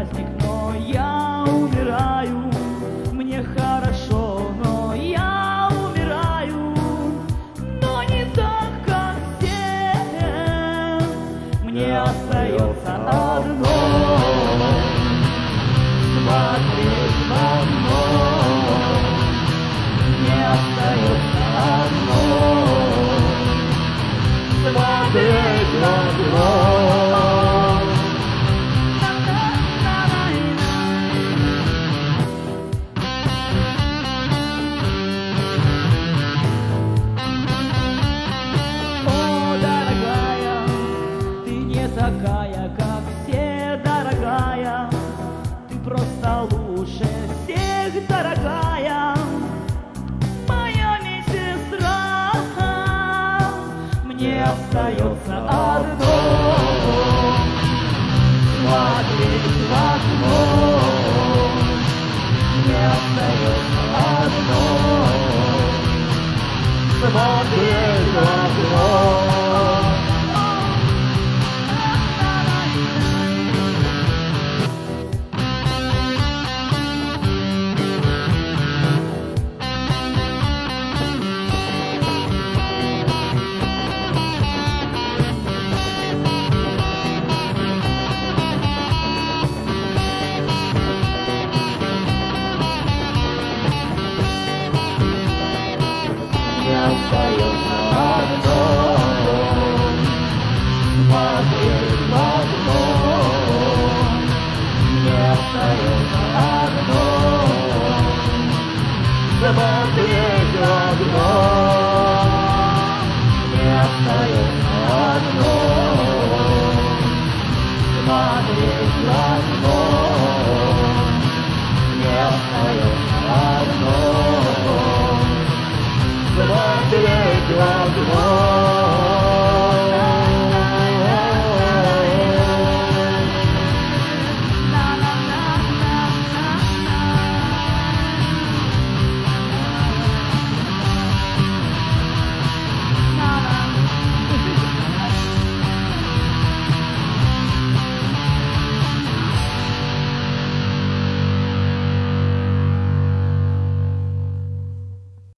праздник, но я умираю. Мне хорошо, но я умираю. Но не так, как все. Мне остается одно — смотреть в окно. Мне остается одно — смотреть в окно. Такая, как все, дорогая, ты просто лучше всех, дорогая, моя медсестра. Мне остается одно — смотреть в окно. Мне остается одно — смотреть в окно. Остается одно — смотреть в окно. Мне остается одно — смотреть в окно. Мне остается одно — смотреть в окно. Мне остается одно — смотреть в окно.